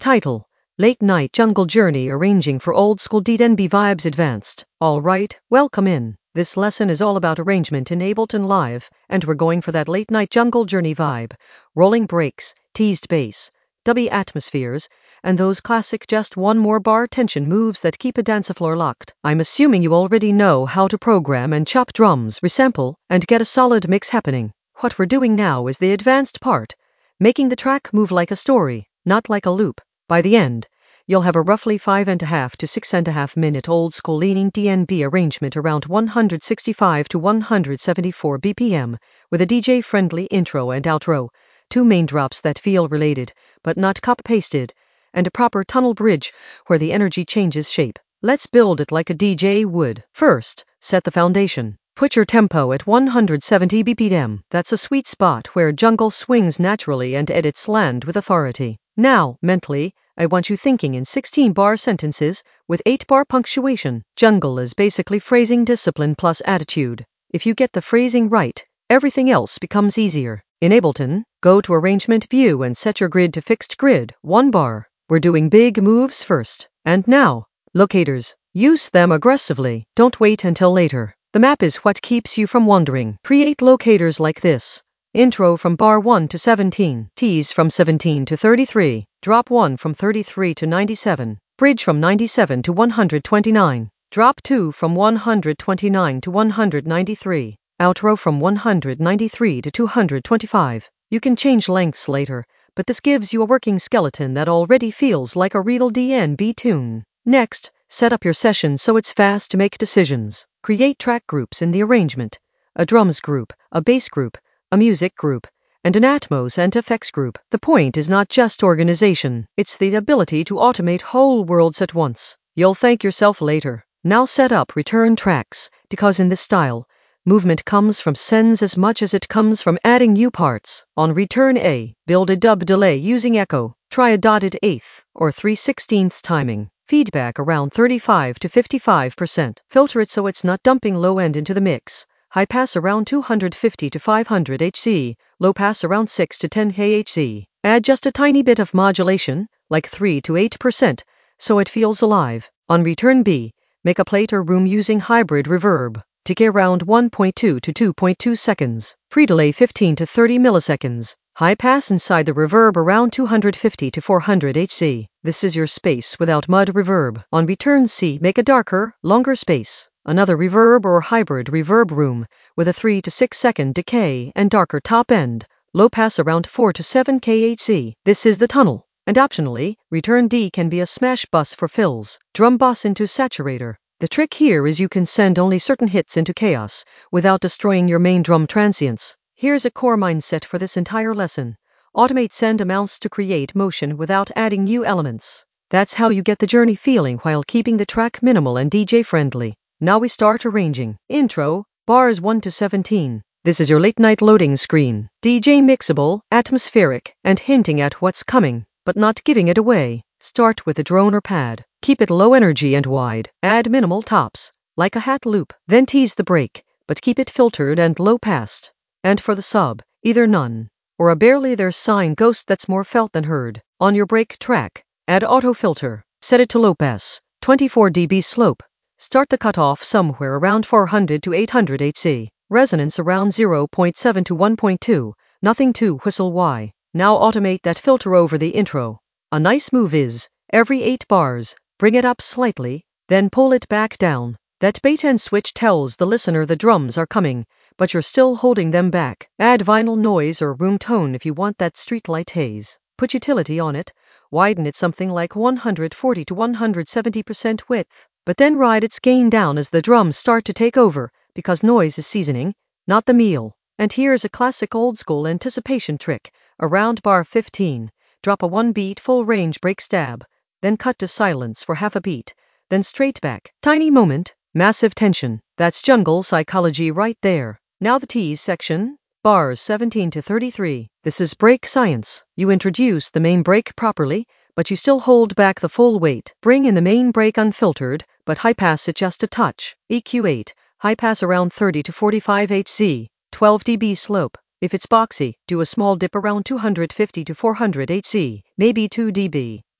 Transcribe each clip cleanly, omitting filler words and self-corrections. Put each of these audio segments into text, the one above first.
Title: Late Night Jungle Journey Arranging for Old School DNB Vibes Advanced. Alright, welcome in. This lesson is all about arrangement in Ableton Live, and we're going for that late night jungle journey vibe. Rolling breaks, teased bass, dubby atmospheres, and those classic just one more bar tension moves that keep a dance floor locked. I'm assuming you already know how to program and chop drums, resample, and get a solid mix happening. What we're doing now is the advanced part, making the track move like a story, not like a loop. By the end, you'll have a roughly 5.5 to 6.5 minute old school leaning DNB arrangement around 165 to 174 BPM, with a DJ friendly intro and outro, two main drops that feel related, but not copy-pasted, and a proper tunnel bridge where the energy changes shape. Let's build it like a DJ would. First, set the foundation. Put your tempo at 170 BPM. That's a sweet spot where jungle swings naturally and edits land with authority. Now, mentally, I want you thinking in 16-bar sentences with 8-bar punctuation. Jungle is basically phrasing discipline plus attitude. If you get the phrasing right, everything else becomes easier. In Ableton, go to Arrangement View and set your grid to Fixed Grid, 1 bar. We're doing big moves first. And now, locators. Use them aggressively. Don't wait until later. The map is what keeps you from wandering. Create locators like this. Intro from bar 1 to 17. Tease from 17 to 33. Drop 1 from 33 to 97. Bridge from 97 to 129. Drop 2 from 129 to 193. Outro from 193 to 225. You can change lengths later, but this gives you a working skeleton that already feels like a real DNB tune. Next, set up your session so it's fast to make decisions. Create track groups in the arrangement. A drums group, a bass group, a music group, and an Atmos and effects group. The point is not just organization, it's the ability to automate whole worlds at once. You'll thank yourself later. Now set up return tracks, because in this style, movement comes from sends as much as it comes from adding new parts. On return A, build a dub delay using echo. Try a dotted eighth or 3/16 timing. Feedback around 35 to 55%. Filter it so it's not dumping low end into the mix. High pass around 250 to 500 Hz, low pass around 6 to 10 Hz. Add just a tiny bit of modulation, like 3 to 8%, so it feels alive. On return B, make a plate or room using hybrid reverb. Decay around 1.2 to 2.2 seconds. Pre-delay 15 to 30 milliseconds. High pass inside the reverb around 250 to 400 Hz. This is your space without mud reverb. On return C, make a darker, longer space. Another reverb or hybrid reverb room with a 3 to 6 second decay and darker top end. Low pass around 4 to 7 kHz. This is the tunnel. And optionally, return D can be a smash bus for fills. Drum bus into saturator. The trick here is you can send only certain hits into chaos without destroying your main drum transients. Here's a core mindset for this entire lesson. Automate send amounts to create motion without adding new elements. That's how you get the journey feeling while keeping the track minimal and DJ friendly. Now we start arranging. Intro, bars 1 to 17. This is your late night loading screen. DJ mixable, atmospheric, and hinting at what's coming, but not giving it away. Start with a drone or pad. Keep it low energy and wide. Add minimal tops, like a hat loop. Then tease the break, but keep it filtered and low passed. And for the sub, either none, or a barely there sign ghost that's more felt than heard. On your break track, add auto filter. Set it to low pass, 24 dB slope. Start the cutoff somewhere around 400 to 800 Hz. Resonance around 0.7 to 1.2. Nothing too whistle Y. Now automate that filter over the intro. A nice move is, every 8 bars, bring it up slightly, then pull it back down. That bait and switch tells the listener the drums are coming, but you're still holding them back. Add vinyl noise or room tone if you want that streetlight haze. Put utility on it, widen it something like 140 to 170% width, but then ride its gain down as the drums start to take over, because noise is seasoning, not the meal. And here's a classic old school anticipation trick. Around bar 15, drop a 1-beat full range break stab, then cut to silence for half a beat, then straight back. Tiny moment, massive tension. That's jungle psychology right there. Now the tease section, bars 17 to 33. This is break science. You introduce the main break properly, but you still hold back the full weight. Bring in the main break unfiltered, but high pass it just a touch. EQ 8, high pass around 30 to 45 Hz, 12 dB slope. If it's boxy, do a small dip around 250 to 400 Hz, maybe 2 dB.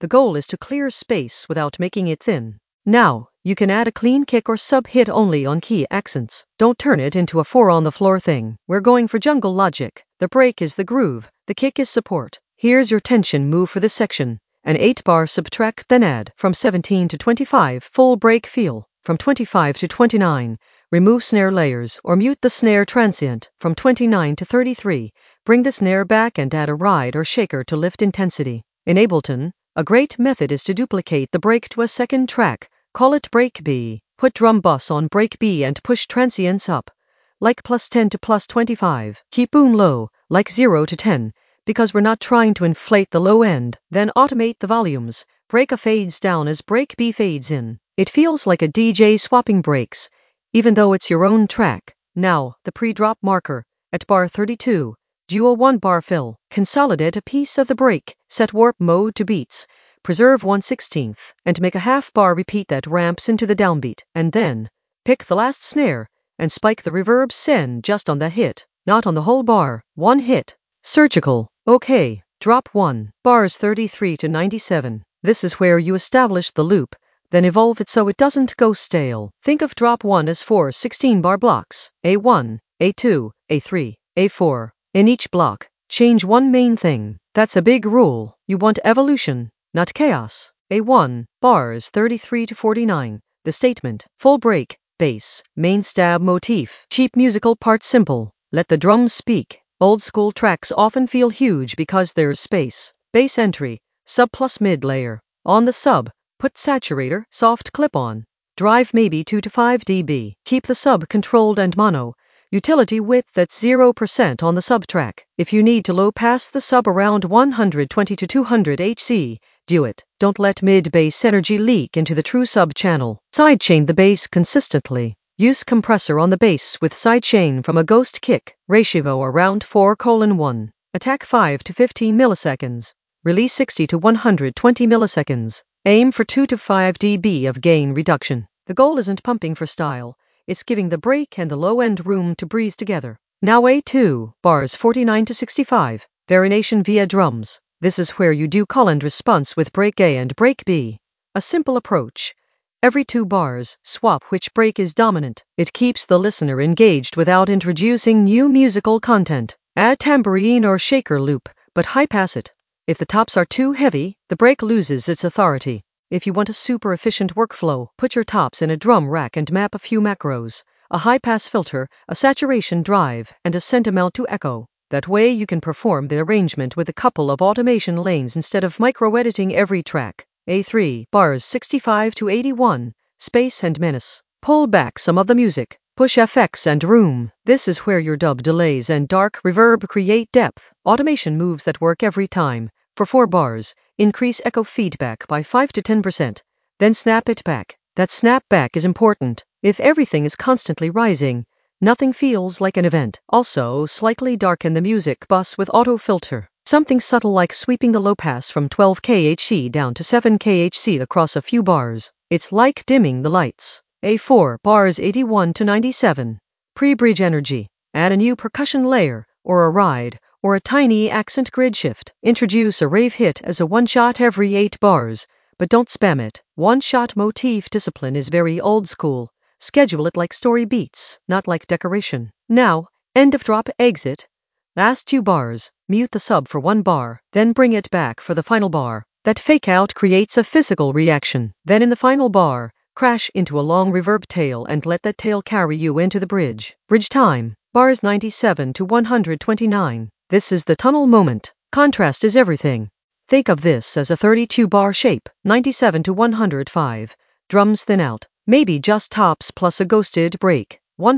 The goal is to clear space without making it thin. Now, you can add a clean kick or sub hit only on key accents. Don't turn it into a 4 on the floor thing. We're going for jungle logic. The break is the groove, the kick is support. Here's your tension move for this section. An 8-bar subtract, then add. From 17 to 25, full break feel. From 25 to 29, remove snare layers or mute the snare transient. From 29 to 33, bring the snare back and add a ride or shaker to lift intensity. In Ableton, a great method is to duplicate the break to a second track. Call it break B. Put drum bus on break B and push transients up, like +10 to +25. Keep boom low, like 0 to 10, because we're not trying to inflate the low end. Then automate the volumes. Break A fades down as break B fades in. It feels like a DJ swapping breaks, even though it's your own track. Now, the pre-drop marker. At bar 32, do a 1-bar fill. Consolidate a piece of the break. Set warp mode to beats. Preserve 1/16th, and make a half-bar repeat that ramps into the downbeat. And then, pick the last snare, and spike the reverb send just on the hit, not on the whole bar. 1 hit. Surgical. Okay. Drop 1. Bars 33 to 97. This is where you establish the loop, then evolve it so it doesn't go stale. Think of drop 1 as 4 16-bar blocks. A1, A2, A3, A4. In each block, change one main thing. That's a big rule. You want evolution, not chaos. A1, bars 33 to 49. The statement. Full break, bass, main stab motif. Cheap musical part simple. Let the drums speak. Old school tracks often feel huge because there's space. Bass entry, sub plus mid layer. On the sub, put saturator, soft clip on. Drive maybe 2 to 5 dB. Keep the sub controlled and mono. Utility width at 0% on the sub track. If you need to low pass the sub around 120 to 200 Hz, do it. Don't let mid-bass energy leak into the true sub channel. Sidechain the bass consistently. Use compressor on the bass with sidechain from a ghost kick. Ratio around 4:1. Attack 5 to 15 milliseconds. Release 60 to 120 milliseconds. Aim for 2 to 5 dB of gain reduction. The goal isn't pumping for style. It's giving the break and the low end room to breathe together. Now A2, bars 49 to 65. Variation via drums. This is where you do call and response with break A and break B. A simple approach. Every 2 bars, swap which break is dominant. It keeps the listener engaged without introducing new musical content. Add tambourine or shaker loop, but high pass it. If the tops are too heavy, the break loses its authority. If you want a super efficient workflow, put your tops in a drum rack and map a few macros, a high-pass filter, a saturation drive, and a send amount to echo. That way you can perform the arrangement with a couple of automation lanes instead of micro-editing every track. A3, bars 65 to 81, space and menace. Pull back some of the music. Push FX and room. This is where your dub delays and dark reverb create depth. Automation moves that work every time. For 4 bars, increase echo feedback by 5 to 10%. Then snap it back. That snap back is important. If everything is constantly rising, nothing feels like an event. Also, slightly darken the music bus with auto filter. Something subtle like sweeping the low pass from 12 kHz down to 7 kHz across a few bars. It's like dimming the lights. A4, bars 81 to 97. Pre-bridge energy. Add a new percussion layer, or a ride, or a tiny accent grid shift. Introduce a rave hit as a one-shot every 8 bars, but don't spam it. One-shot motif discipline is very old school. Schedule it like story beats, not like decoration. Now, end of drop exit. Last 2 bars, mute the sub for 1 bar, then bring it back for the final bar. That fake out creates a physical reaction. Then in the final bar, crash into a long reverb tail and let that tail carry you into the bridge. Bridge time, bars 97 to 129. This is the tunnel moment. Contrast is everything. Think of this as a 32-bar shape, 97 to 105. Drums thin out, maybe just tops plus a ghosted break,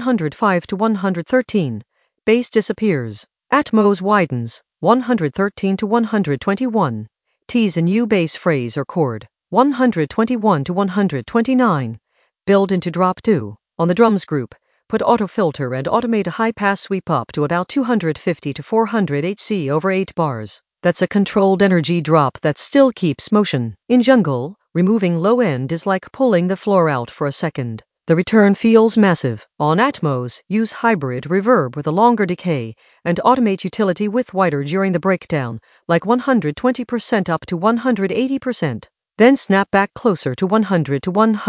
105 to 113. Bass disappears. Atmos widens, 113 to 121. Tease a new bass phrase or chord, 121 to 129. Build into drop 2. On the drums group, put auto filter and automate a high-pass sweep up to about 250 to 400 Hz over 8 bars. That's a controlled energy drop that still keeps motion. In jungle, removing low end is like pulling the floor out for a second. The return feels massive. On Atmos, use hybrid reverb with a longer decay and automate utility with wider during the breakdown, like 120% up to 180%. Then snap back closer to 100 to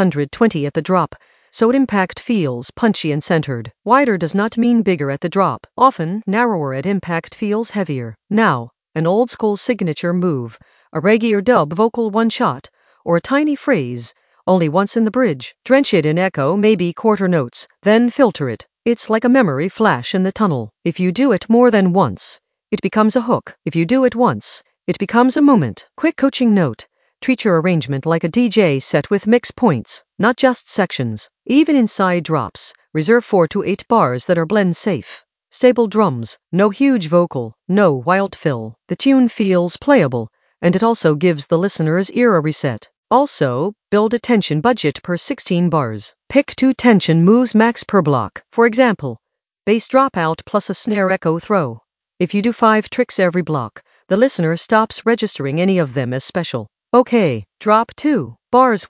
120 at the drop, so impact feels punchy and centered. Wider does not mean bigger at the drop. Often, narrower at impact feels heavier. Now, an old school signature move, a reggae or dub vocal one shot, or a tiny phrase, only once in the bridge. Drench it in echo, maybe quarter notes, then filter it. It's like a memory flash in the tunnel. If you do it more than once, it becomes a hook. If you do it once, it becomes a moment. Quick coaching note. Treat your arrangement like a DJ set with mix points, not just sections. Even inside drops, reserve 4 to 8 bars that are blend safe. Stable drums, no huge vocal, no wild fill. The tune feels playable, and it also gives the listener's ear a reset. Also, build a tension budget per 16 bars. Pick 2 tension moves max per block. For example, bass dropout plus a snare echo throw. If you do 5 tricks every block, the listener stops registering any of them as special. Okay, drop 2. Bars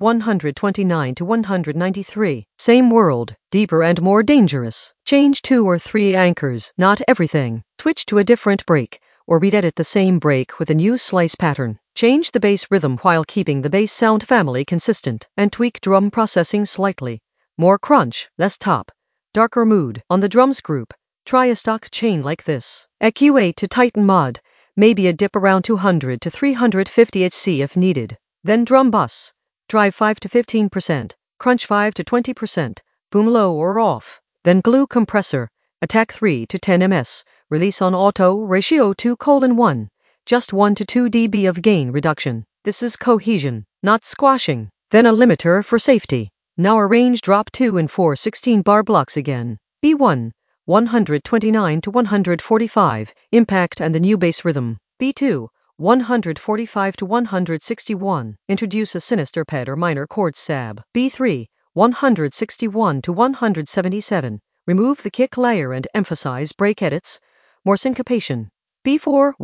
129 to 193. Same world, deeper and more dangerous. Change 2 or 3 anchors, not everything. Switch to a different break, or re-edit the same break with a new slice pattern. Change the bass rhythm while keeping the bass sound family consistent, and tweak drum processing slightly. More crunch, less top, darker mood. On the drums group, try a stock chain like this. EQ8 to tighten mod. Maybe a dip around 200 to 350 HC if needed. Then drum bus. Drive 5 to 15%, crunch 5 to 20%, boom low or off. Then glue compressor. Attack 3 to 10 ms. Release on auto, ratio 2:1. Just 1 to 2 dB of gain reduction. This is cohesion, not squashing. Then a limiter for safety. Now arrange drop 2 and 4 16-bar blocks again. B1. 129 to 145, impact and the new bass rhythm. B2, 145 to 161, introduce a sinister pad or minor chord sab. B3, 161 to 177, remove the kick layer and emphasize break edits, more syncopation. B4,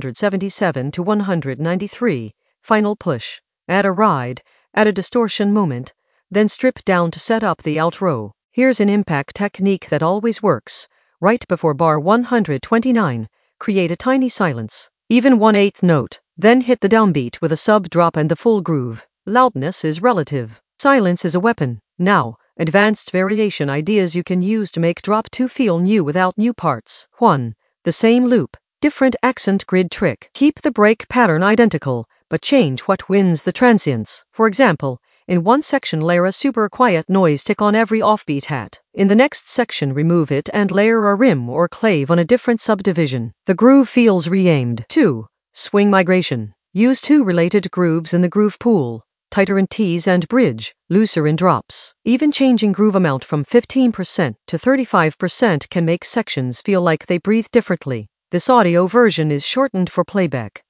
177 to 193, final push. Add a ride, add a distortion moment, then strip down to set up the outro. Here's an impact technique that always works. Right before bar 129, create a tiny silence, even 1/8 note, then hit the downbeat with a sub drop and the full groove. Loudness is relative. Silence is a weapon. Now, advanced variation ideas you can use to make drop 2 feel new without new parts. 1. The same loop, different accent grid trick. Keep the break pattern identical, but change what wins the transients. For example, in one section layer a super quiet noise tick on every offbeat hat. In the next section remove it and layer a rim or clave on a different subdivision. The groove feels re-aimed. 2. Swing migration. Use 2 related grooves in the groove pool, tighter in T's and bridge, looser in drops. Even changing groove amount from 15% to 35% can make sections feel like they breathe differently. This audio version is shortened for playback.